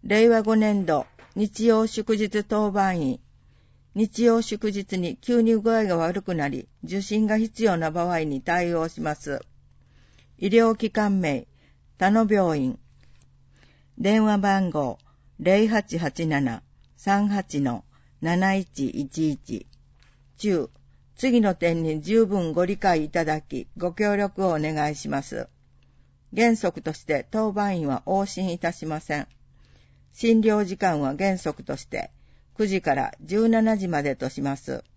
令和5年度日曜祝日当番員、日曜祝日に急に具合が悪くなり、受診が必要な場合に対応します。医療機関名、他野病院。電話番号、0887-38-7111。中、次の点に十分ご理解いただき、ご協力をお願いします。原則として当番員は往診いたしません。診療時間は原則として9時から17時までとします。